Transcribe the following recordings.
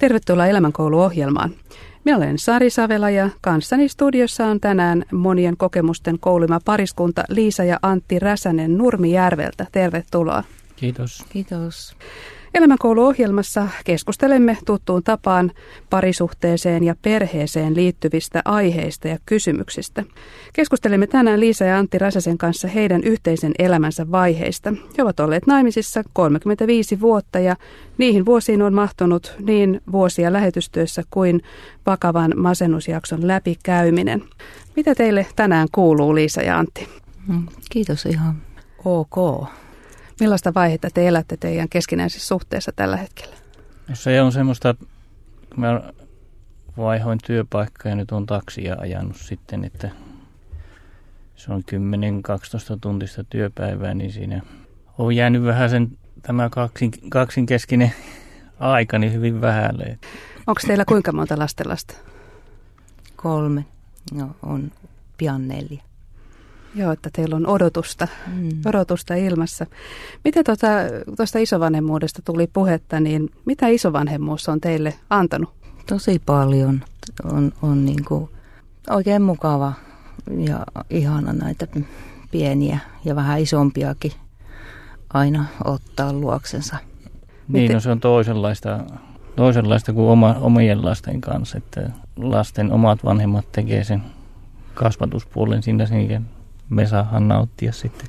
Tervetuloa Elämänkoulu-ohjelmaan. Minä olen Sari Savela ja kanssani studiossa on tänään monien kokemusten kouluma pariskunta Liisa ja Antti Räsänen Nurmijärveltä. Tervetuloa. Kiitos. Kiitos. Elämänkoulu-ohjelmassa keskustelemme tuttuun tapaan parisuhteeseen ja perheeseen liittyvistä aiheista ja kysymyksistä. Keskustelemme tänään Liisa ja Antti Räsäsen kanssa heidän yhteisen elämänsä vaiheista. He ovat olleet naimisissa 35 vuotta ja niihin vuosiin on mahtunut niin vuosia lähetystyössä kuin vakavan masennusjakson läpikäyminen. Mitä teille tänään kuuluu, Liisa ja Antti? Kiitos, ihan ok. Millaista vaihetta te elätte teidän keskinäisessä suhteessa tällä hetkellä? No se on semmoista, kun mä vaihoin työpaikkaa ja nyt on taksia ajanut sitten, että se on 10-12 tuntista työpäivää, niin siinä on jäänyt vähän tämä kaksinkeskinen aika niin hyvin vähälle. Onko teillä kuinka monta lastenlasta? 3. No, on pian 4. Joo, että teillä on odotusta ilmassa. Miten tuosta isovanhemmuudesta tuli puhetta, niin mitä isovanhemmuus on teille antanut? Tosi paljon. On niin kuin oikein mukava ja ihana näitä pieniä ja vähän isompiakin aina ottaa luoksensa. Niin, no se on toisenlaista kuin omien lasten kanssa, että lasten omat vanhemmat tekee sen kasvatuspuolen siinä sen. Me saadaan nauttia sitten.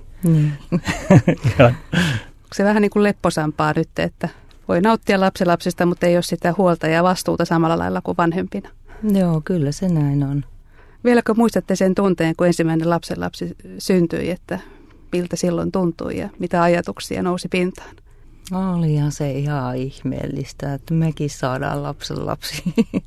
Onko se vähän niin kuin lepposampaa nyt, että voi nauttia lapsista, mutta ei ole sitä huolta ja vastuuta samalla lailla kuin vanhempina? Joo, kyllä se näin on. Vieläkö muistatte sen tunteen, kun ensimmäinen lapsi syntyi, että miltä silloin tuntui ja mitä ajatuksia nousi pintaan? Olihan se ihan ihmeellistä, että mekin saadaan lapsi.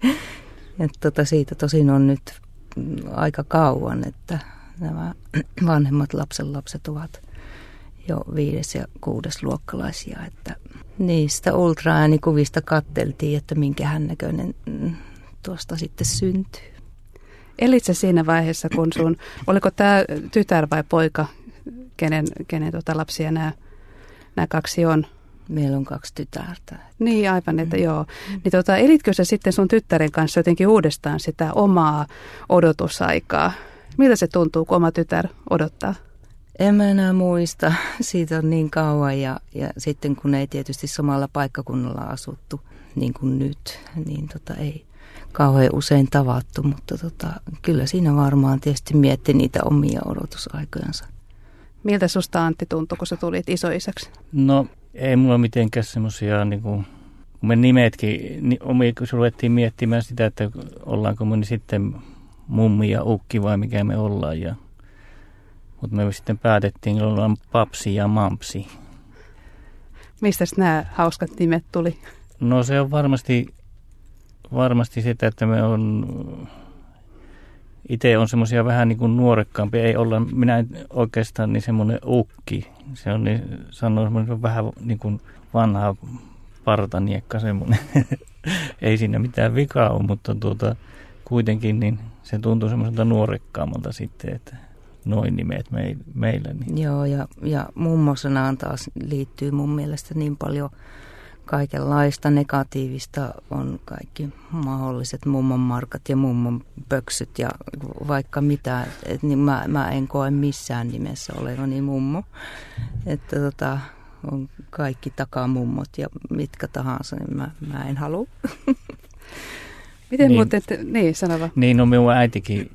Siitä tosin on nyt aika kauan, että nämä vanhemmat lapset ovat jo 5. ja 6. luokkalaisia, että niistä ultraäänikuvista katteltiin, että minkähän näköinen tuosta sitten syntyy. Elitsä siinä vaiheessa, kun oliko tämä tytär vai poika, kenen lapsia nämä 2 on? Meillä on 2 tytärtä. Niin, aivan, että joo. Niin elitkö sä sitten sun tyttären kanssa jotenkin uudestaan sitä omaa odotusaikaa? Miltä se tuntuu, kun oma tytär odottaa? En mä enää muista. Siitä on niin kauan ja sitten kun ei tietysti samalla paikkakunnalla asuttu niin kuin nyt, niin ei kauhean usein tavattu. Mutta kyllä siinä varmaan tietysti mietti niitä omia odotusaikojansa. Miltä susta, Antti, tuntui, kun sä tulit isoisäksi? No ei mulla mitenkään semmoisia, niin kun me nimetkin, kun ruvettiin miettimään sitä, että ollaanko me niin sitten mummi ja ukki vai mikä me ollaan. Mutta me sitten päätettiin, että ollaan papsi ja mampsi. Mistä nämä hauskat nimet tuli? No se on varmasti sitä, että me on itse on semmoisia vähän niin kuin nuorekkaampia. Ei olla, minä oikeastaan niin semmoinen ukki. Se on niin, sanoo vähän niin kuin vanha partaniekka semmoinen. Ei siinä mitään vikaa ole, mutta kuitenkin niin se tuntuu semmoiselta nuorekkaammalta sitten, että noin nimet meillä. Niin. Joo, ja mummosanaan taas liittyy mun mielestä niin paljon kaikenlaista negatiivista. On kaikki mahdolliset mummon markat ja mummon pöksyt ja vaikka mitä. Niin mä en koe missään nimessä olevani mummo. Että on kaikki takamummot ja mitkä tahansa, niin mä en halua. Miten muuten, sano vaan. Niin, no minun äitikin,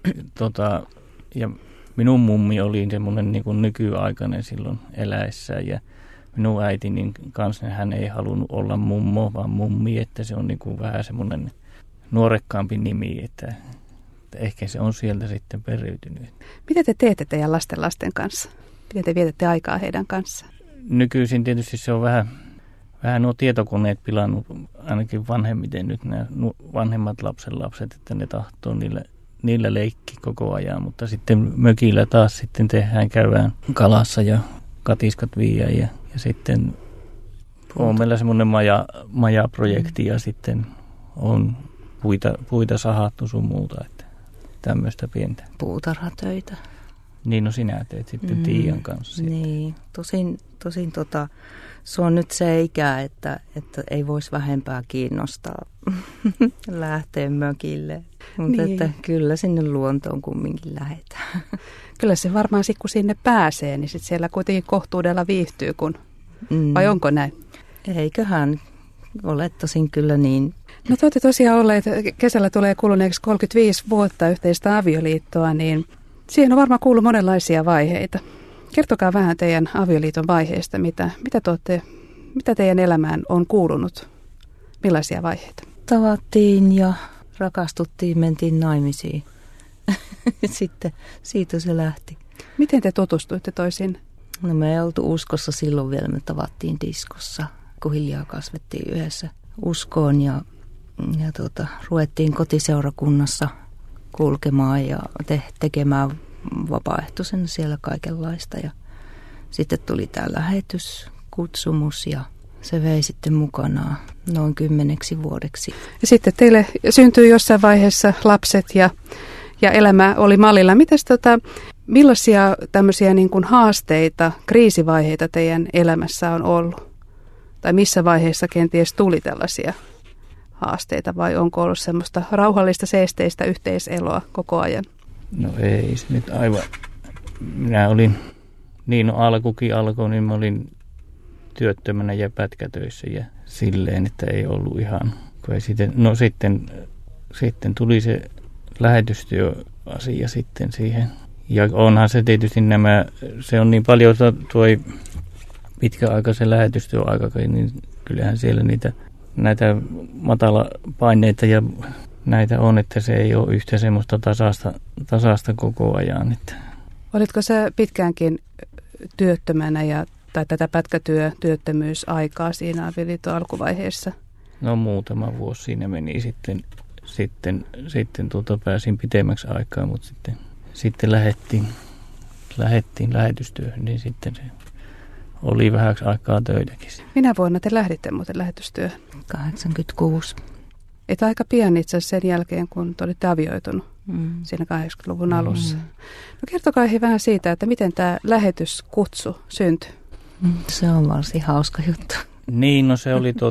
ja minun mummi oli semmoinen niin kuin nykyaikainen silloin eläessään, ja minun äiti niin kanssa hän ei halunnut olla mummo, vaan mummi, että se on niin kuin vähän semmoinen nuorekkaampi nimi, että ehkä se on sieltä sitten periytynyt. Mitä te teette teidän lasten kanssa? Miten te vietätte aikaa heidän kanssaan? Nykyisin tietysti se on vähän nuo tietokoneet pilannut ainakin vanhemmiten nyt nämä vanhemmat lapset, että ne tahtoo niillä leikki koko ajan, mutta sitten mökillä taas sitten käydään kalassa ja katiskat viiään ja sitten on meillä semmoinen majaprojekti ja sitten on puita sahattu sun muuta, että tämmöistä pientä. Puutarhatöitä. Niin, no sinä teet sitten Tiian kanssa. Niin, tosin se on nyt se ikä, että ei voisi vähempää kiinnostaa lähteä mökille. Mutta niin. että kyllä sinne luontoon kumminkin lähdetään. Kyllä se varmaan kun sinne pääsee, niin sit siellä kuitenkin kohtuudella viihtyy, vai onko näin? Eiköhän ole tosin kyllä niin. No te olette tosiaan olleet, kesällä tulee kuluneeksi 35 vuotta yhteistä avioliittoa, niin siihen on varmaan kuullut monenlaisia vaiheita. Kertokaa vähän teidän avioliiton vaiheista, mitä teidän elämään on kuulunut, millaisia vaiheita? Tavattiin ja rakastuttiin, mentiin naimisiin. Sitten siitä se lähti. Miten te tutustuitte toisiin? No me ei oltu uskossa silloin vielä, me tavattiin diskossa, kun hiljaa kasvettiin yhdessä uskoon ja ruvettiin kotiseurakunnassa kulkemaan ja tekemään vapaaehtoisen siellä kaikenlaista. Ja sitten tuli tämä lähetyskutsumus ja se vei sitten mukanaan noin 10 vuodeksi. Ja sitten teille syntyi jossain vaiheessa lapset ja elämä oli mallilla. Millaisia tämmöisiä niin kuin haasteita, kriisivaiheita teidän elämässä on ollut? Tai missä vaiheessa kenties tuli tällaisia haasteita vai onko ollut semmoista rauhallista seesteistä yhteiseloa koko ajan? No ei se nyt aivan. Minä olin, alkukin alkoi, niin mä olin työttömänä ja pätkätöissä ja silleen, että ei ollut ihan. Sitten tuli se lähetystyöasia sitten siihen. Ja onhan se tietysti se on niin paljon tuo pitkäaikaisen lähetystyöaikakin, niin kyllähän siellä näitä matalapaineita ja näitä on, että se ei ole yhtä semmoista tasaista koko ajan. Että. Olitko sä pitkäänkin työttömänä tai tätä työttömyysaikaa siinä avioliiton alkuvaiheessa? No muutama vuosi siinä meni sitten pääsin pitemmäksi aikaa, mutta sitten lähdettiin lähetystyöhön, niin sitten se oli vähäksi aikaa töitäkin. Minä vuonna te lähditte muuten lähetystyöhön? 86. Et aika pian itse asiassa sen jälkeen, kun te olitte avioitunut siinä 80-luvun alussa. No kertokaa vähän siitä, että miten tämä lähetyskutsu syntyi. Se on varsin hauska juttu. Niin, no se oli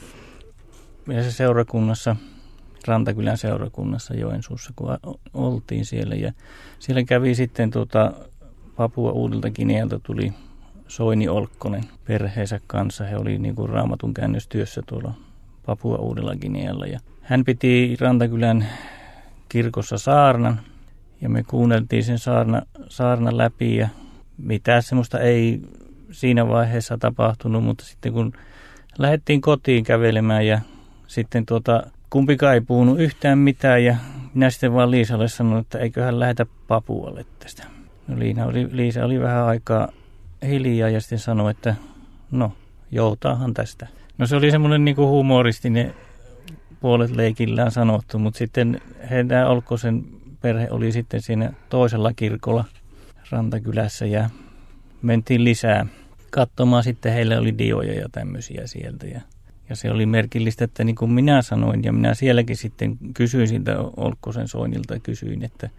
se seurakunnassa, Rantakylän seurakunnassa Joensuussa, kun oltiin siellä. Ja siellä kävi sitten Papua Uudelta Ginealta tuli Soini Olkkonen perheensä kanssa. He oli niin kuin raamatun käännöstyössä tuolla Papua Uudella Ginealla. Ja hän piti Rantakylän kirkossa saarnan ja me kuunneltiin sen saarnan läpi ja mitään semmoista ei siinä vaiheessa tapahtunut, mutta sitten kun lähdettiin kotiin kävelemään ja sitten kumpikaan ei puhunut yhtään mitään ja minä sitten vaan Liisalle sanoin, että eiköhän lähetä Papualle tästä. No Liisa oli vähän aikaa hiljaa ja sitten sanoi, että no joutaahan tästä. No se oli semmoinen niin kuin humoristinen puolet leikillään sanottu, mutta sitten tämä Olkkosen perhe oli sitten siinä toisella kirkolla Rantakylässä ja mentiin lisää katsomaan. Sitten heillä oli dioja ja tämmöisiä sieltä ja se oli merkillistä, että niin kuin minä sanoin ja minä sielläkin sitten kysyin siltä Olkkosen Soinilta ja kysyin, että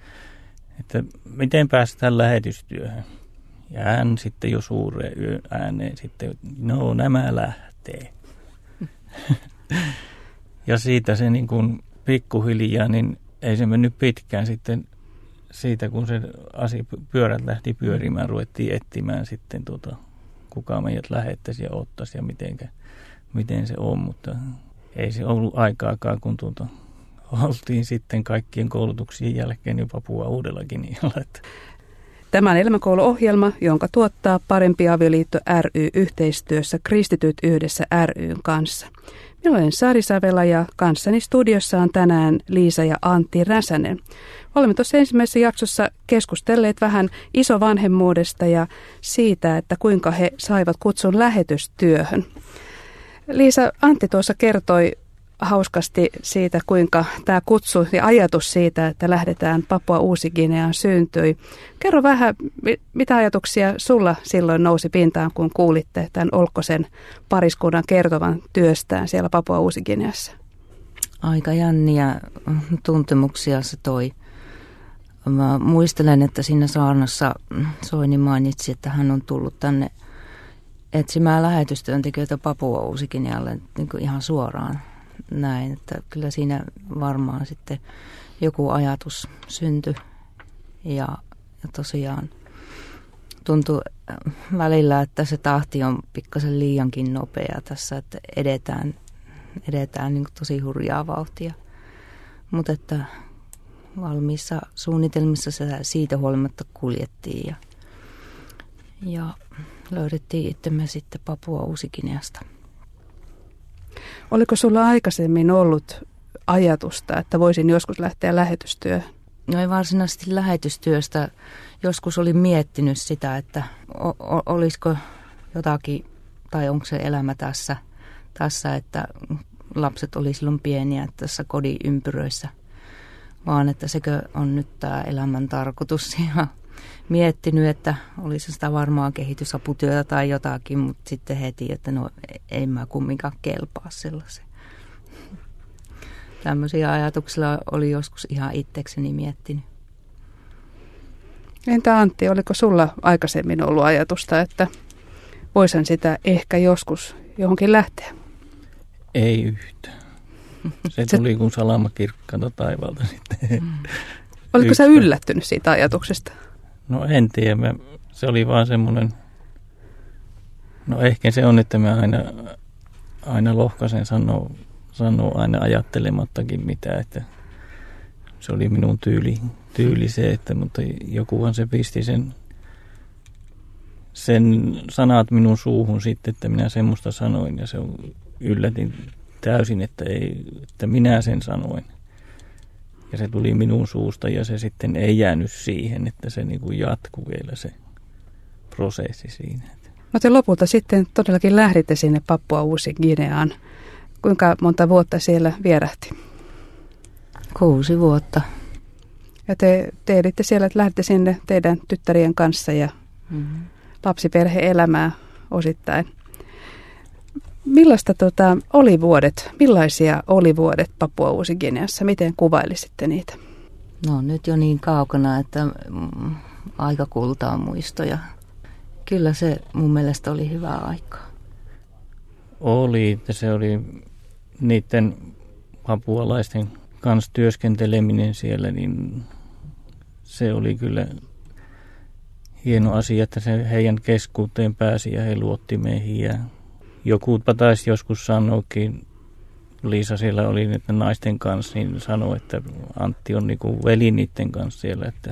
miten päästään lähetystyöhön. Ja hän sitten jo suureen ääneen sitten, no nämä lähtee. Ja siitä se niin kuin pikkuhiljaa, niin ei se mennyt pitkään sitten siitä, kun se pyörät lähti pyörimään, ruvettiin etsimään sitten kuka meidät lähettäisi ja ottaisi ja miten se on, mutta ei se ollut aikaakaan, kun oltiin sitten kaikkien koulutuksien jälkeen jo Papua Uudella Ginealla. Tämä on elämänkouluohjelma, jonka tuottaa Parempi avioliitto ry yhteistyössä Kristityt yhdessä ry:n kanssa. Minä olen Sari Savela ja kanssani studiossa on tänään Liisa ja Antti Räsänen. Olemme tuossa ensimmäisessä jaksossa keskustelleet vähän isovanhemmuudesta ja siitä, että kuinka he saivat kutsun lähetystyöhön. Liisa, Antti tuossa kertoi hauskasti siitä, kuinka tämä kutsu ja ajatus siitä, että lähdetään Papua Uusi-Gineaan syntyi. Kerro vähän, mitä ajatuksia sulla silloin nousi pintaan, kun kuulitte tämän Olkkosen pariskunnan kertovan työstään siellä Papua Uusi-Gineassa? Aika jänniä tuntemuksia se toi. mä muistelen, että siinä saarnassa Soini mainitsi, että hän on tullut tänne etsimään lähetystyöntekijöitä Papua Uusi-Guinealle niin kuin ihan suoraan näin. Että kyllä siinä varmaan sitten joku ajatus syntyi ja tosiaan tuntui välillä, että se tahti on pikkasen liiankin nopea tässä, että edetään niin kuin tosi hurjaa vauhtia. Mutta että valmiissa suunnitelmissa siitä huolimatta kuljettiin ja löydettiin itsemme sitten Papua Uusi-Guineasta. Oliko sulla aikaisemmin ollut ajatusta, että voisin joskus lähteä lähetystyöhön? No ei varsinaisesti lähetystyöstä. Joskus olin miettinyt sitä, että olisiko jotakin, tai onko se elämä tässä, että lapset oli silloin pieniä tässä kodin ympyröissä, vaan että sekö on nyt tämä elämän tarkoitus. Ja miettinyt, että olisi sitä varmaan kehitysaputyötä tai jotakin, mutta sitten heti, että no ei mä kumminkaan kelpaa sellaisen. Tämmöisiä ajatuksia oli joskus ihan itsekseni miettinyt. Entä Antti, oliko sulla aikaisemmin ollut ajatusta, että voisin sitä ehkä joskus johonkin lähteä? Ei yhtään. Se tuli kuin salama kirkkaalta taivaalta sitten. Oliko sä yllättynyt siitä ajatuksesta? No en tiedä. Se oli vaan semmoinen, no ehkä se on, että mä aina lohkaisen sanoa aina ajattelemattakin mitään, että se oli minun tyyli se, että, mutta jokuhan se pisti sen sanat minun suuhun sitten, että minä semmoista sanoin ja se yllätin täysin, että minä sen sanoin. Ja se tuli minun suusta ja se sitten ei jäänyt siihen, että se niin kuin jatkui vielä se prosessi siinä. No te lopulta sitten todellakin lähditte sinne Papua Uusi-Guineaan. Kuinka monta vuotta siellä vierähti? 6 vuotta. Ja te editte siellä, että lähditte sinne teidän tyttärien kanssa ja lapsiperhe-elämää osittain. Millaisia oli vuodet Papua Uusi-Guineassa? Miten kuvailisitte niitä? No nyt jo niin kaukana, että aika kultaa muistoja. Kyllä se mun mielestä oli hyvää aikaa. Oli, että se oli niiden papualaisten kanssa työskenteleminen siellä, niin se oli kyllä hieno asia, että se heidän keskuuteen pääsi ja he luotti meihin. Ja jokupa taisi joskus sanoakin, Liisa siellä oli niiden naisten kanssa, niin sanoi, että Antti on niin kuin veli niiden kanssa siellä, että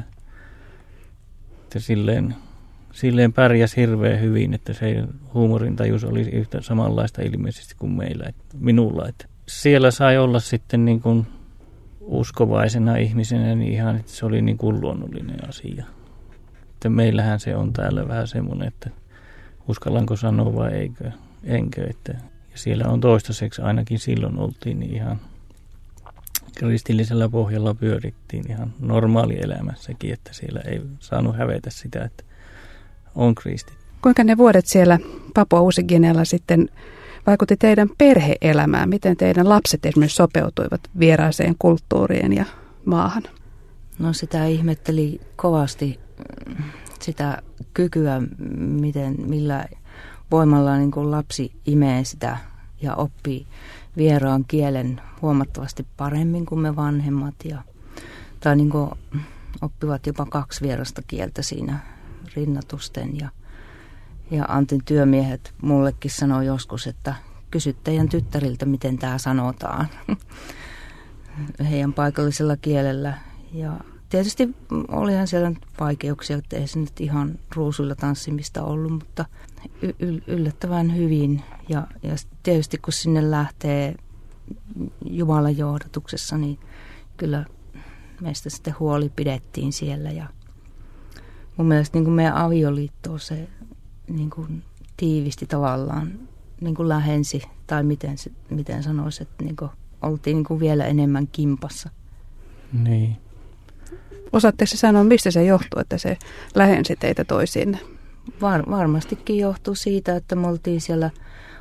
silleen pärjäsi hirveän hyvin, että se huumorintajus oli yhtä samanlaista ilmeisesti kuin meillä, minulla. Että siellä sai olla sitten niin kuin uskovaisena ihmisenä, niin ihan, että se oli niin kuin luonnollinen asia. Että meillähän se on täällä vähän semmoinen, että uskallanko sanoa vai enkö. Että, ja siellä on toistaiseksi ainakin silloin oltiin niin ihan kristillisellä pohjalla pyörittiin ihan normaalielämässäkin, että siellä ei saanut hävetä sitä, että on kristitty. Kuinka ne vuodet siellä Papua Uusi-Guinealla sitten vaikutti teidän perhe-elämään? Miten teidän lapset esimerkiksi sopeutuivat vieraaseen kulttuuriin ja maahan? No sitä ihmetteli kovasti sitä kykyä, millä voimalla niin kuin lapsi imee sitä ja oppii vieraan kielen huomattavasti paremmin kuin me vanhemmat. Tai niin kuin oppivat jopa 2 vierasta kieltä siinä rinnatusten. Ja Antin työmiehet mullekin sanoi joskus, että kysy teidän tyttäriltä, miten tämä sanotaan heidän paikallisella kielellä. Ja tietysti olihan siellä vaikeuksia, että ei se nyt ihan ruusuilla tanssimista ollut, mutta yllättävän hyvin. Ja tietysti kun sinne lähtee Jumalan johdatuksessa, niin kyllä meistä sitten huoli pidettiin siellä. Ja mun mielestä niin kuin meidän avioliitto se niin kuin tiivisti tavallaan, niin kuin lähensi, tai miten sanoisi, että niin kuin oltiin niin kuin vielä enemmän kimpassa. Niin. Osaatteko se sanoa, mistä se johtuu, että se lähensi teitä toisiinne? Varmastikin johtuu siitä, että me oltiin siellä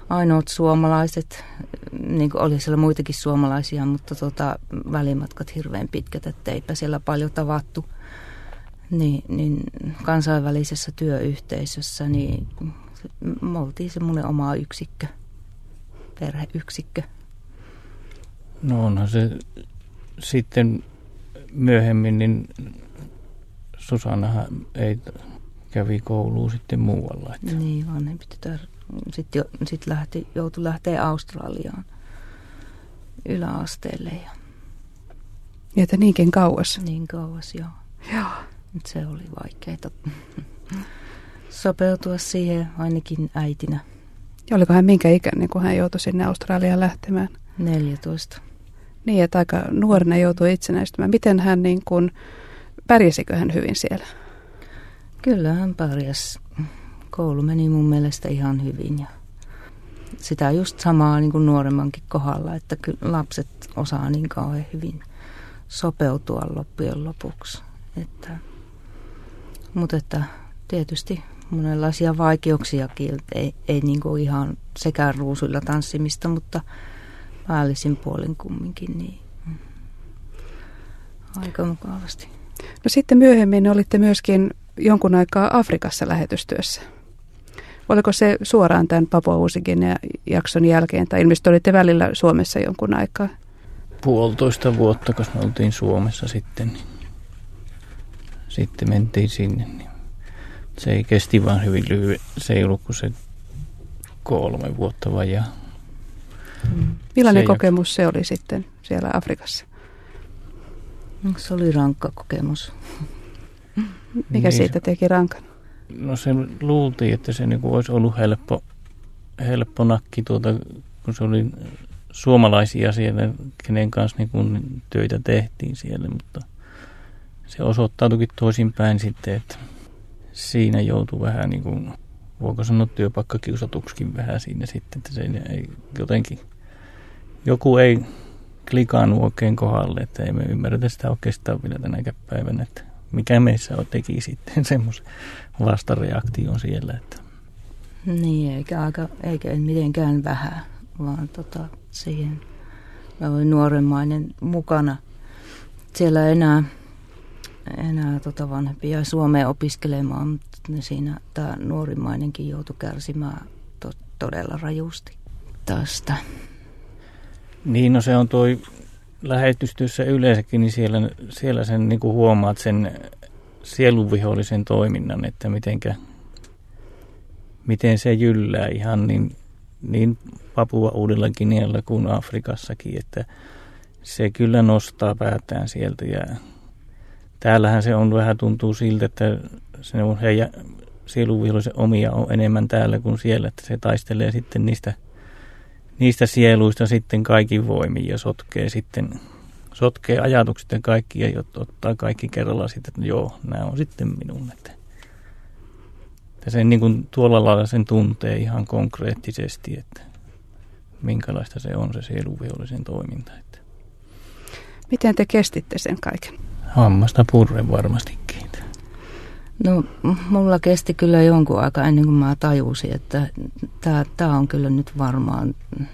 ainoat suomalaiset, niin kuin oli siellä muitakin suomalaisia, mutta välimatkat hirveän pitkät, että eipä siellä paljon tavattu. Niin kansainvälisessä työyhteisössä niin me oltiin semmoinen oma yksikkö, perheyksikkö. No onhan se sitten myöhemmin, niin Susannahan ei kävi kouluun sitten muualla. Että. Niin, vanhempi tytär sitten joutui lähteä Australiaan yläasteelle. Ja että niinkin kauas? Niin kauas, joo. Joo. Se oli vaikeaa sopeutua siihen ainakin äitinä. Ja oliko hän minkä ikäinen, kun hän joutui sinne Australiaan lähtemään? 14. Niin, että aika nuorena joutui itsenäistymään. Miten hän pärjäsikö hän hyvin siellä? Kyllä hän pärjäsi. Koulu meni mun mielestä ihan hyvin. Ja sitä just samaa niin kuin nuoremmankin kohdalla, että lapset osaa niin kauhean hyvin sopeutua loppujen lopuksi. Mutta tietysti monenlaisia vaikeuksiakin, ei niin kuin ihan sekään ruusuilla tanssimista, mutta päällisin puolin kumminkin niin aika mukavasti. No sitten myöhemmin olitte myöskin jonkun aikaa Afrikassa lähetystyössä. Oliko se suoraan tämän Papua Uusi-Guinea jakson jälkeen, tai ilmeisesti olitte välillä Suomessa jonkun aikaa? 1,5 vuotta, kun me oltiin Suomessa sitten, niin sitten mentiin sinne. Niin se ei kesti vaan hyvin lyhyen, se ei ollut kuin se 3 vuotta vajaa. Millainen kokemus se oli sitten siellä Afrikassa? Se oli rankka kokemus. Mikä niin, siitä teki rankan? No se luultiin, että se niinku olisi ollut helppo nakki, kun se oli suomalaisia siellä, kenen kanssa niinku töitä tehtiin siellä, mutta se osoittautuikin toisinpäin sitten, että siinä joutui vähän niin kuin, voiko sanoa työpaikkakiusatuksikin vähän siinä sitten, että se ei jotenkin, joku ei klikannut oikein kohdalle, että ei me ymmärretä sitä oikeastaan vielä tänäkään päivänä, että mikä meissä teki sitten semmoisen vastareaktion siellä. Että. Niin, eikä mitenkään vähän, vaan siihen mä olin nuoremmainen mukana. Siellä enää vanhempia Suomeen opiskelemaan, mutta siinä tämä nuorimmainenkin joutui kärsimään todella rajusti tästä. Niin, no se on toi lähetystyössä yleensäkin, niin siellä sen niin kuin huomaat sen sielunvihollisen toiminnan, että miten se jyllää ihan niin Papua Uudella Guinealla kuin Afrikassakin, että se kyllä nostaa päätään sieltä ja täällähän se on vähän tuntuu siltä, että se on heidän sielunvihollisen omia on enemmän täällä kuin siellä, että se taistelee sitten niistä sieluista sitten kaikin voimin ja sotkee ajatukset ja kaikki ja ottaa kaikki kerralla sitten, että joo, nämä on sitten minun. Että sen niin kuin tuolla lailla sen tuntee ihan konkreettisesti, että minkälaista se on se sielunvihollisen toiminta. Että. Miten te kestitte sen kaiken? Hammasta purren varmastikin. No, mulla kesti kyllä jonkun aikaa ennen kuin mä tajusin, että tämä on kyllä nyt varmaan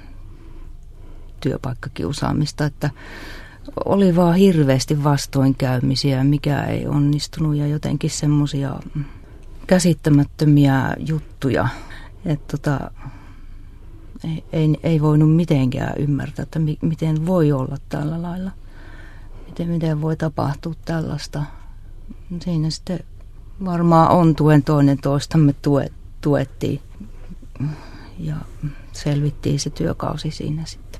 työpaikkakiusaamista, että oli vaan hirveästi vastoinkäymisiä, mikä ei onnistunut ja jotenkin semmoisia käsittämättömiä juttuja, että ei voinut mitenkään ymmärtää, että miten voi olla tällä lailla, miten voi tapahtua tällaista. Siinä sitten varmaan on toinen toistamme tuettiin ja selvittiin se työkausi siinä sitten.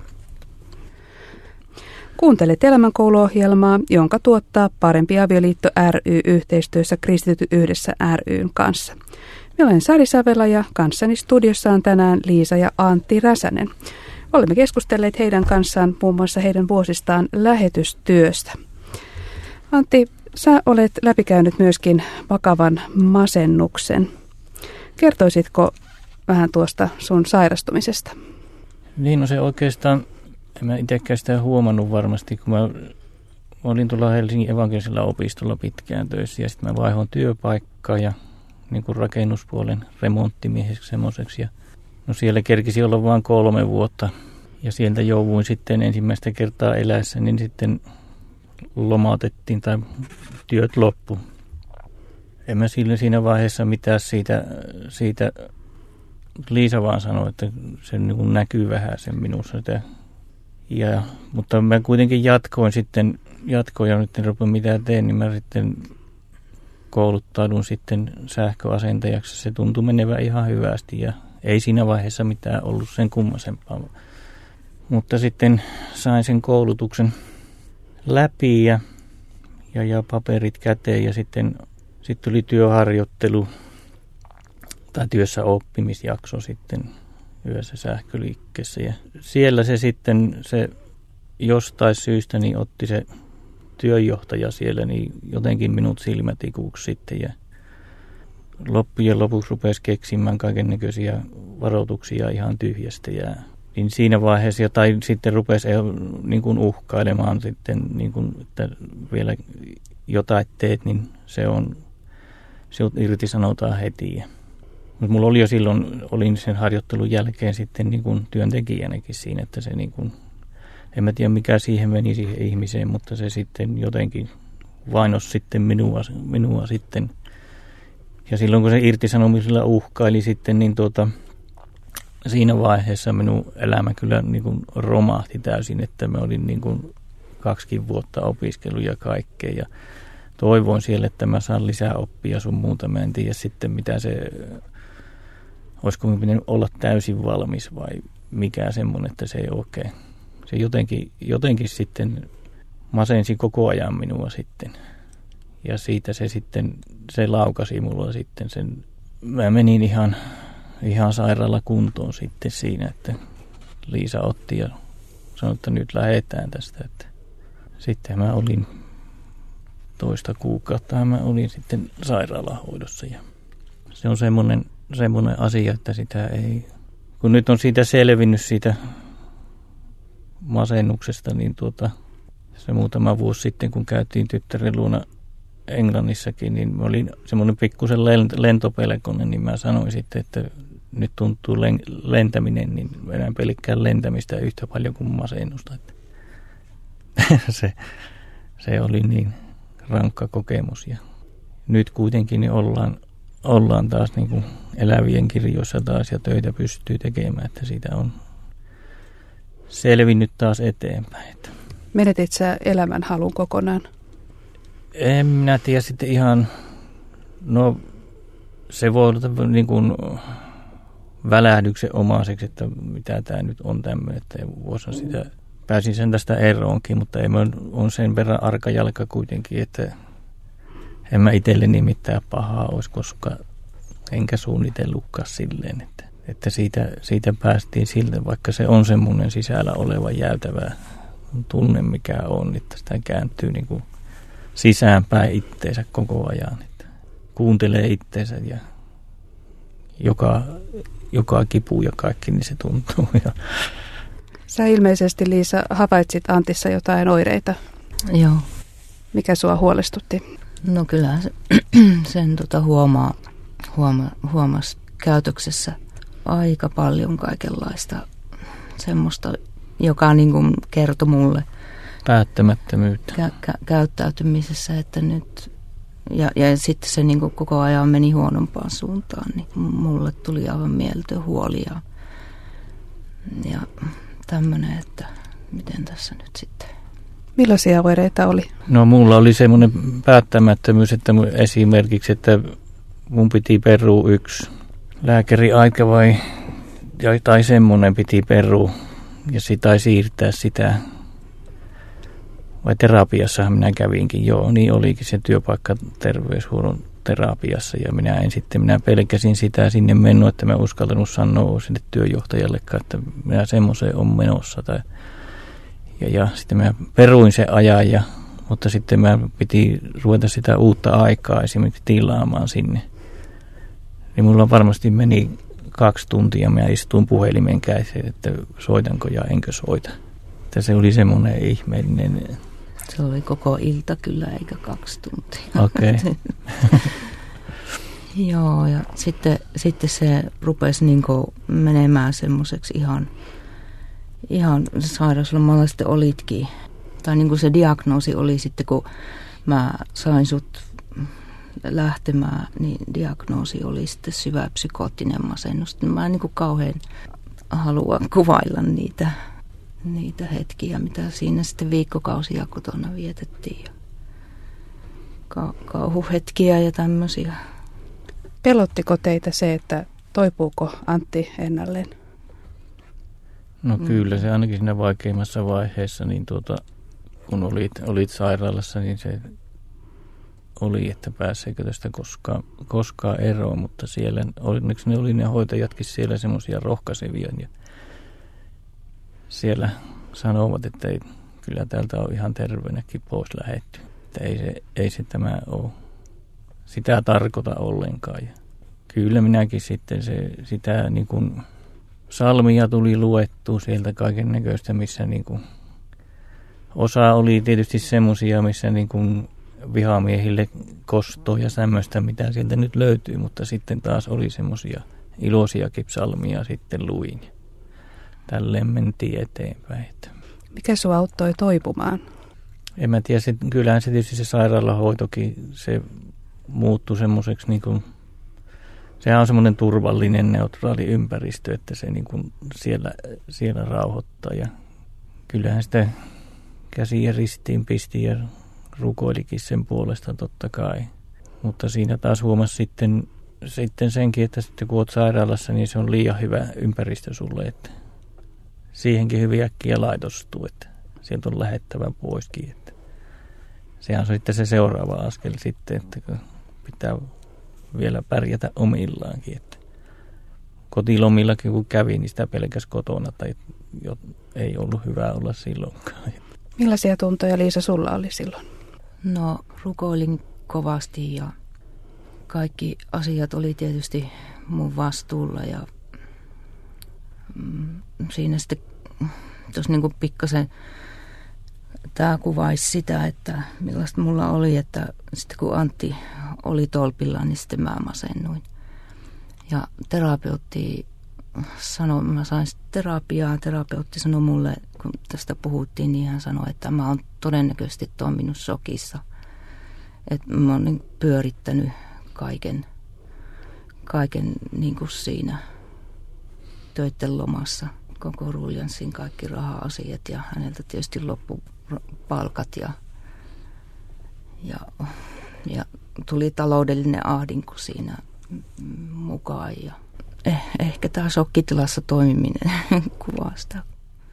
Kuuntelet Elämänkouluohjelmaa, jonka tuottaa Parempi avioliitto ry yhteistyössä Kristityt yhdessä ry:n kanssa. Minä olen Sari Savela ja kanssani studiossa on tänään Liisa ja Antti Räsänen. Olemme keskustelleet heidän kanssaan muun muassa heidän vuosistaan lähetystyöstä. Antti, sä olet läpikäynyt myöskin vakavan masennuksen. Kertoisitko vähän tuosta sun sairastumisesta? Niin, no se oikeastaan, en mä itsekään sitä huomannut varmasti, kun mä olin tuolla Helsingin evankelisella opistolla pitkään töissä ja sitten mä vaihoin työpaikkaa ja niin kuin rakennuspuolen remonttimieheksi semmoiseksi. Ja No siellä kerkisi olla vain 3 vuotta ja sieltä jouduin sitten ensimmäistä kertaa eläessä, niin sitten lomautettiin tai työt loppu. En mä siinä vaiheessa mitään siitä Liisa vaan sanoi, että se niin kuin näkyy vähän sen minussa. Mutta mä kuitenkin jatkoin ja nyt en rupea mitään teen, niin mä sitten kouluttaudun sitten sähköasentajaksi. Se tuntui menevän ihan hyvästi ja ei siinä vaiheessa mitään ollut sen kummasempaa. Mutta sitten sain sen koulutuksen läpi ja paperit käteen ja sitten tuli työharjoittelu tai työssä oppimisjakso sitten yhdessä sähköliikkeessä. Ja siellä se sitten jostain syystä niin otti se työjohtaja siellä niin jotenkin minut silmätikuksi sitten ja loppujen lopuksi rupesi keksimään kaikennäköisiä varoituksia ihan tyhjästä ja niin siinä vaiheessa tai sitten rupesi niin kuin uhkailemaan sitten niin kuin, että vielä jotain teet, niin sinut irtisanotaan heti. Mutta mulla oli jo silloin, olin sen harjoittelun jälkeen sitten niin kuin työntekijänäkin siinä, että se niin kuin, en mä tiedä mikä siihen meni siihen ihmiseen, mutta se sitten jotenkin vainosi sitten minua sitten. Ja silloin kun se irtisanomisella uhkaili sitten, niin siinä vaiheessa minun elämä kyllä niin kuin romahti täysin, että mä olin niin kuin 2 vuotta opiskellut ja kaikkea ja toivoin siellä, että mä saan lisää oppia sun muuta. Mä en tiedä sitten mitä olisiko minun pitänyt olla täysin valmis vai mikä semmoinen, että se ei oikein. Se jotenkin sitten masensi koko ajan minua sitten. Ja siitä se laukasi mulla sitten sen. Mä menin ihan sairaalakuntoon sitten siinä, että Liisa otti ja sanoi, että nyt lähdetään tästä. Että sitten mä olin 2 kuukautta mä olin sitten sairaalahoidossa ja se on semmoinen asia, että sitä ei, kun nyt on siitä selvinnyt siitä masennuksesta, niin se muutama vuosi sitten, kun käytiin tyttären luona Englannissakin, niin mä olin semmoinen pikkusen lentopelkonen, niin mä sanoin sitten, että nyt tuntuu lentäminen, niin enää pelkkään lentämistä yhtä paljon kuin masennusta. Se oli niin rankka kokemus ja nyt kuitenkin niin ollaan taas niin kuin elävien kirjoissa taas ja töitä pystyy tekemään, että siitä on selvinnyt taas eteenpäin. Menetit sä elämän halun kokonaan? En minä tiedä sitten ihan, no se voi olla niin kuin välähdyksen omaiseksi, että mitä tämä nyt on tämmöinen, että vuosin sitä pääsin sen tästä eroonkin, mutta ei on sen verran arkajalka kuitenkin, että en mä itselleni mitään pahaa olisi koskaan, enkä suunnitellutkaan silleen, että siitä päästiin siltä, vaikka se on semmoinen sisällä oleva jäytävä tunne, mikä on, että sitä kääntyy niin kuin sisäänpäin itteensä koko ajan, että kuuntelee itteensä ja joka kipu ja kaikki, niin se tuntuu. Ja sä ilmeisesti, Liisa, havaitsit Antissa jotain oireita. Joo. Mikä sua huolestutti? No kyllä sen huomasi käytöksessä aika paljon kaikenlaista semmoista, joka niin kuin kertoi mulle päättämättömyyttä käyttäytymisessä, että nyt ja sitten se niin kuin koko ajan meni huonompaan suuntaan, niin mulle tuli aivan mieletön huoli ja tämmöinen, että miten tässä nyt sitten. Millaisia oireita oli? No mulla oli semmoinen päättämättömyys, että esimerkiksi, että mun piti perua 1 lääkäriaika tai semmoinen piti perua tai siirtää sitä. Vai terapiassahan minä kävinkin, joo, niin olikin se työpaikka terveyshuollon terapiassa ja minä pelkäsin sitä sinne mennyt, että mä uskaltanut sanoa sinne työjohtajallekaan, että minä semmoiseen on menossa. Ja sitten mä peruin sen ajan, mutta sitten mä piti ruveta sitä uutta aikaa esimerkiksi tilaamaan sinne. Niin mulla varmasti meni 2 tuntia, mä istuin puhelimen kädessä, että soitanko ja enkö soita. Että se oli semmoinen ihmeellinen. Se oli koko ilta kyllä, eikä 2 tuntia. Okei. Okay. Joo, ja sitten se rupesi niinku menemään semmoiseksi ihan sairauslomalla sitten olitkin. Tai niinku se diagnoosi oli sitten, kun mä sain sut lähtemään, niin diagnoosi oli sitten syvä psykoottinen masennus. Mä en niinku kauhean halua kuvailla niitä hetkiä, mitä siinä sitten viikkokausia kotona vietettiin. Kauhuhetkiä ja tämmöisiä. Pelottiko teitä se, että toipuuko Antti ennalleen? No kyllä se ainakin siinä vaikeimmassa vaiheessa, niin kun olit sairaalassa, niin se oli, että pääseekö tästä koskaan eroon, mutta siellä onneksi ne hoitajatkin siellä semmoisia rohkaisevia ja siellä sanovat, että kyllä täältä on ihan terveenäkin pois lähetty. Että ei se tämä ole sitä tarkoita ollenkaan. Ja kyllä minäkin sitten sitä niin kuin salmia tuli luettua sieltä kaiken näköistä, missä niin kuin osa oli tietysti semmoisia, missä niin kuin vihamiehille kostoa ja semmoista, mitä sieltä nyt löytyy, mutta sitten taas oli semmoisia iloisiakin psalmia sitten luin. Tälleen mentiin eteenpäin. Mikä sinua auttoi toipumaan? En mä tiedä, kyllähän se tietysti se sairaalahoitokin, se muuttui semmoiseksi, niin kuin, sehän on semmoinen turvallinen, neutraali ympäristö, että se niin kuin siellä rauhoittaa. Ja kyllähän sitä käsiä ristiin pisti ja rukoilikin sen puolesta totta kai. Mutta siinä taas huomasi sitten senkin, että sitten kun olet sairaalassa, niin se on liian hyvä ympäristö sulle, että siihenkin hyvin äkkiä laitostuu, että sieltä on lähettävä poiskin. Että sehän on sitten se seuraava askel sitten, että pitää vielä pärjätä omillaankin. Että kotilomillakin kun kävi, niin sitä pelkäs kotona tai ei ollut hyvä olla silloinkaan. Millaisia tuntoja, Liisa, sulla oli silloin? No, rukoilin kovasti ja kaikki asiat oli tietysti mun vastuulla ja siinä sitten tuossa niin kuin pikkasen tämä kuvaisi sitä, että millaista mulla oli, että sitten kun Antti oli tolpilla, niin sitten mä masennuin. Ja terapeutti sanoi, mä sain terapiaa, terapeutti sanoi mulle, kun tästä puhuttiin, niin hän sanoi, että mä oon todennäköisesti toiminut shokissa. Että mä oon niin pyörittänyt kaiken niin kuin siinä töitten lomassa, koko ruljanssin kaikki raha-asiat ja häneltä tietysti loppupalkat ja tuli taloudellinen ahdinko siinä mukaan ja ehkä tämä shokkitilassa toimiminen kuvaa sitä.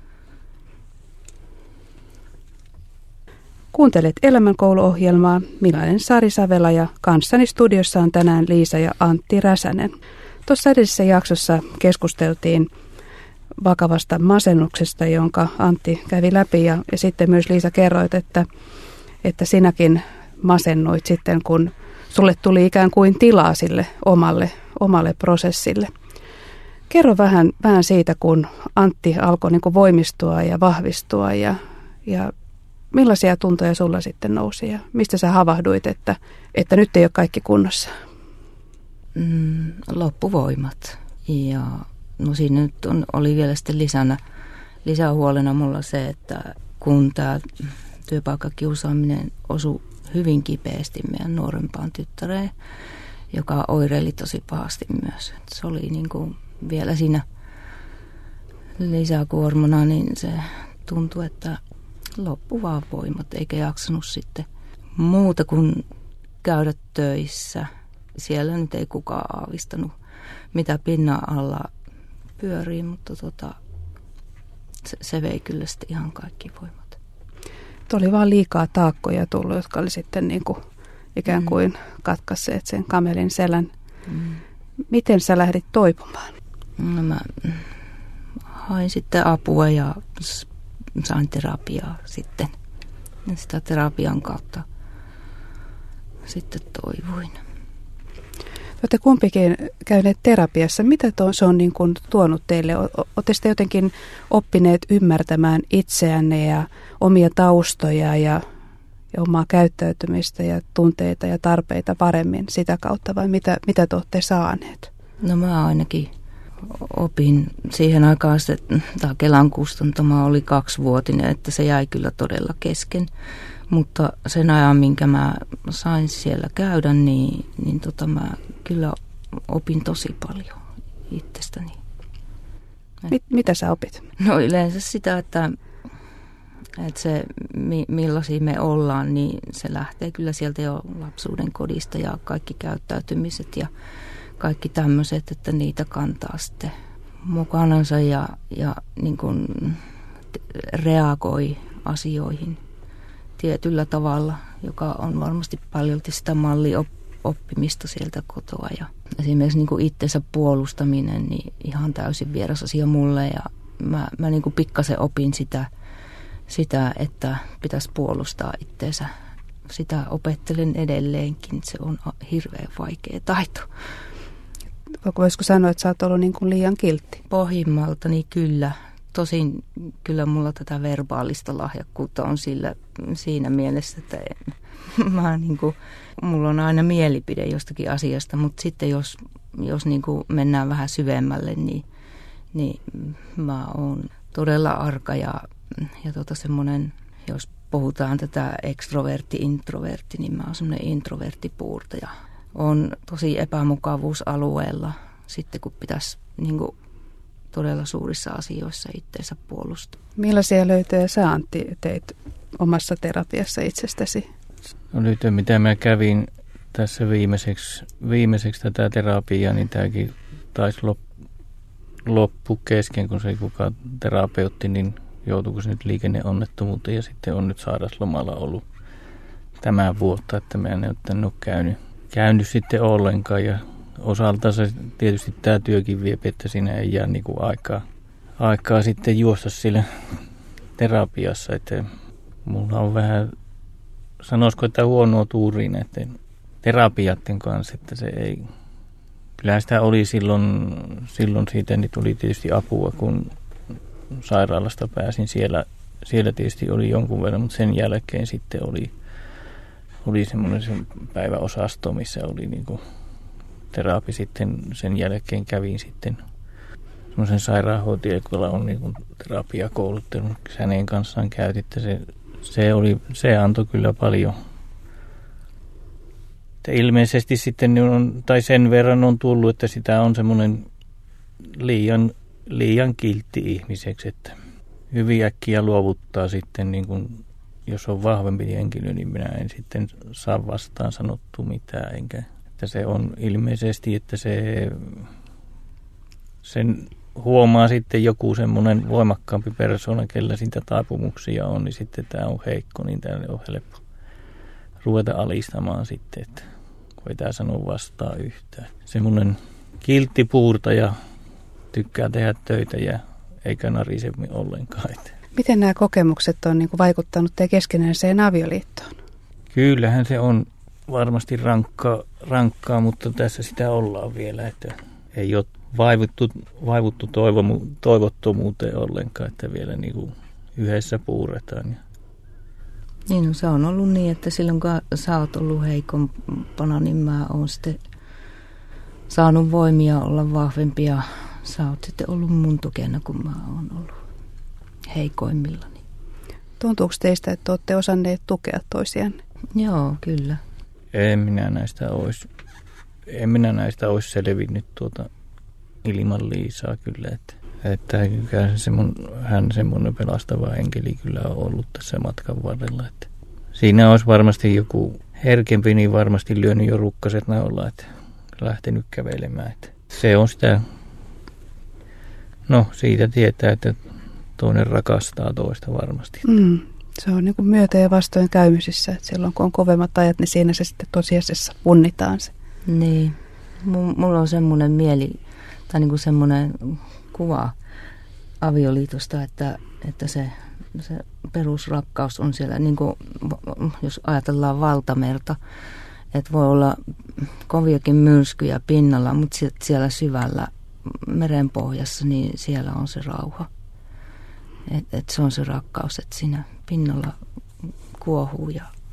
Kuuntelet Elämänkouluohjelmaa. Minä olen Sari Savela ja kanssani studiossa on tänään Liisa ja Antti Räsänen. Tuossa edellisessä jaksossa keskusteltiin vakavasta masennuksesta, jonka Antti kävi läpi ja sitten myös Liisa kerroit, että sinäkin masennuit sitten, kun sulle tuli ikään kuin tilaa sille omalle prosessille. Kerro vähän siitä, kun Antti alkoi niin kuin voimistua ja vahvistua ja millaisia tuntoja sulla sitten nousi ja mistä sä havahduit, että nyt ei ole kaikki kunnossa? Loppuvoimat. Ja no siinä nyt oli vielä sitten lisähuolena mulla se, että kun tämä työpaikkakiusaaminen osui hyvin kipeästi meidän nuorempaan tyttäreen, joka oireili tosi pahasti myös. Se oli niin kuin vielä siinä lisäkuormana, niin se tuntui, että loppu vaan voimat, eikä jaksanut sitten muuta kuin käydä töissä. Siellä nyt ei kukaan aavistanut, mitä pinnan alla pyörii, mutta se vei kyllä sitten ihan kaikki voimat. Tuo oli vaan liikaa taakkoja tullut, jotka oli sitten niin kuin ikään kuin katkasseet sen kamelin selän. Miten sä lähdit toipumaan? No mä hain sitten apua ja sain terapiaa sitten. Ja sitä terapian kautta sitten toivuin. Olette kumpikin käyneet terapiassa. Mitä se on niin kuin tuonut teille? Olette sitten jotenkin oppineet ymmärtämään itseänne ja omia taustoja ja ja omaa käyttäytymistä ja tunteita ja tarpeita paremmin sitä kautta, vai mitä te olette saaneet? No mä ainakin opin siihen aikaan, että Kelan kustantama oli 2-vuotinen, että se jäi kyllä todella kesken. Mutta sen ajan, minkä mä sain siellä käydä, niin mä kyllä opin tosi paljon itsestäni. Mitä sä opit? No yleensä sitä, että se millaisia me ollaan, niin se lähtee kyllä sieltä jo lapsuuden kodista ja kaikki käyttäytymiset ja kaikki tämmöiset, että niitä kantaa sitten mukanansa ja niin kuin reagoi asioihin tietyllä tavalla, joka on varmasti paljolti sitä mallioppimista sieltä kotoa. Ja esimerkiksi niin kuin itsensä puolustaminen, niin ihan täysin vieras asia mulle ja mä niin kuin pikkasen opin sitä, että pitäisi puolustaa itseensä. Sitä opettelen edelleenkin, se on hirveän vaikea taito. Voisiko sanoa, että sä oot ollut niin kuin liian kiltti? Pohjimmaltani kyllä. Tosin kyllä mulla tätä verbaalista lahjakkuutta on siinä mielessä, että mulla on aina mielipide jostakin asiasta, mutta sitten jos niin kuin mennään vähän syvemmälle, niin mä oon todella arka ja semmoinen, jos puhutaan tätä ekstrovertti-introvertti, niin mä oon semmoinen introverttipuurtaja. On tosi epämukavuusalueella sitten, kun pitäisi niin kuin todella suurissa asioissa itseensä puolustaa. Millaisia löytöjä sä, Antti, teit omassa terapiassa itsestäsi? No nyt mitä mä kävin tässä viimeiseksi tätä terapiaa, niin tämäkin taisi loppu kesken, kun se kuka terapeutti, niin joutuiko se nyt liikenneonnettomuuteen ja sitten on nyt sairauslomalla ollut tämän vuotta, että mä en ole käynyt sitten ollenkaan ja osalta se tietysti tämä työkin vie, että siinä ei jää niin kuin aikaa sitten juosta sille terapiassa, että mulla on vähän, sanoisiko, että huonoa tuuria näiden terapiaiden kanssa, että se ei, kyllähän sitä oli silloin siitä niin tuli tietysti apua, kun sairaalasta pääsin, siellä tietysti oli jonkun verran, mutta sen jälkeen sitten oli semmoinen se päiväosasto, missä oli niinku terapi sitten, sen jälkeen kävin sitten semmoisen sairaanhoitajan, jolla on niinku terapiakouluttelu, hänen kanssaan käytin, että se antoi kyllä paljon. Että ilmeisesti sitten tai sen verran on tullut, että sitä on semmoinen liian kiltti ihmiseksi, että hyvin äkkiä luovuttaa sitten, niin kuin, jos on vahvempi henkilö, niin minä en sitten saa vastaan sanottua mitään, että se on ilmeisesti, että sen huomaa sitten joku semmoinen voimakkaampi persoona, kellä sitä taipumuksia on, niin sitten tämä on heikko, niin tämä on helppo ruveta alistamaan sitten, että kun ei tämä sano vastaan yhtään. Semmoinen kiltti puurtaja tykkää tehdä töitä ja eikä narise ollenkaan. Miten nämä kokemukset on niin kuin vaikuttanut teidän keskenäiseen avioliittoon? Kyllähän se on varmasti rankkaa, mutta tässä sitä ollaan vielä, että ei ole vaivuttu toivottomuuteen ollenkaan, että vielä niin kuin yhdessä puuretaan. Niin, no se on ollut niin, että silloin kun sä oot ollut heikompana, niin mä oon sitten saanut voimia olla vahvempia. Sä oot sitten ollut mun tukena, kun mä oon ollut heikoimmillani. Tuntuuko teistä, että olette osanneet tukea toisianne? Joo, kyllä. En minä näistä olisi selvinnyt ilman Liisaa kyllä, että hän semmoinen pelastava enkeli kyllä on ollut tässä matkan varrella. Että siinä olisi varmasti joku herkempi, niin varmasti lyönyt jo rukkaset naulaa, että lähtenyt kävelemään. Että se on sitä, no siitä tietää, että toinen rakastaa toista varmasti. Se on niin kuin myötä- ja vastoin käymisissä, että silloin kun on kovemmat ajat, niin siinä se sitten tosiasiassa punnitaan se. Niin, mulla on semmoinen tai niin kuin semmoinen kuva avioliitosta, että se perusrakkaus on siellä, niin kuin, jos ajatellaan valtamerta, että voi olla koviakin myrskyjä pinnalla, mutta siellä syvällä merenpohjassa, niin siellä on se rauha. Et se on se rakkaus, että siinä pinnalla kuohuu ja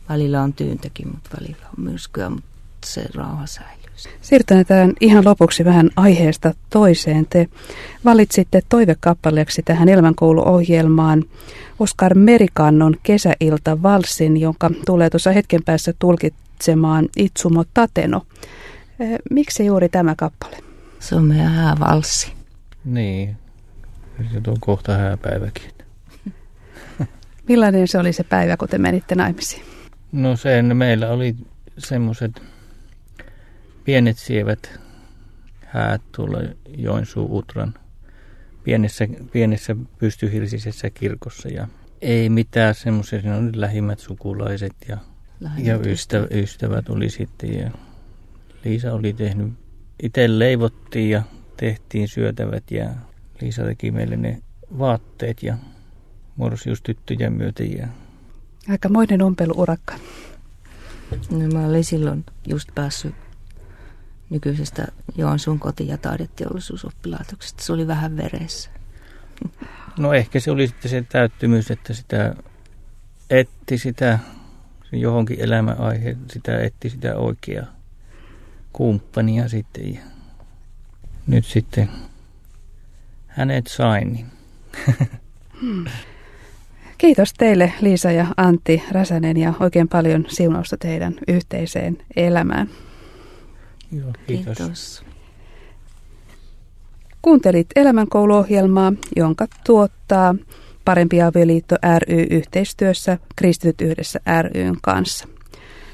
Välillä on tyyntäkin, mutta välillä on myrskyä, mutta se rauha säilyy. Siirrytään ihan lopuksi vähän aiheesta toiseen. Te valitsitte toivekappaleeksi tähän elämänkouluohjelmaan Oskar Merikannon Kesäilta valssin, jonka tulee tuossa hetken päässä tulkitsemaan Itsumo Tateno. Miksi juuri tämä kappale? Se on meidän häävalssi. Niin, se on kohta hääpäiväkin. Millainen se oli se päivä, kun te menitte naimisiin? No meillä oli semmoiset pienet sievät häät tuolla Joensuu-Utran pienessä pystyhirsisessä kirkossa. Ja ei mitään semmoisia, siinä oli lähimmät sukulaiset ja ystävät oli sitten. Ja Liisa oli tehnyt, itse leivottiin ja tehtiin syötävät ja Liisa teki meille ne vaatteet ja morsiustyttöjä myöten. Ja aikamoinen ompeluurakka. No, mä olin silloin just päässyt nykyisestä Joensuun koti- ja taideteollisuusoppilaitoksesta. Se oli vähän veressä. No ehkä se oli sitten se täyttymys, että sitä etti sitä johonkin elämänaiheen, sitä etti sitä oikeaa kumppania sitten. Ja nyt sitten hänet sain. Niin. Kiitos teille Liisa ja Antti Räsänen ja oikein paljon siunausta teidän yhteiseen elämään. Joo, kiitos. Kuuntelit elämänkouluohjelmaa, jonka tuottaa Parempi avioliitto ry yhteistyössä Kristityt yhdessä ry:n kanssa.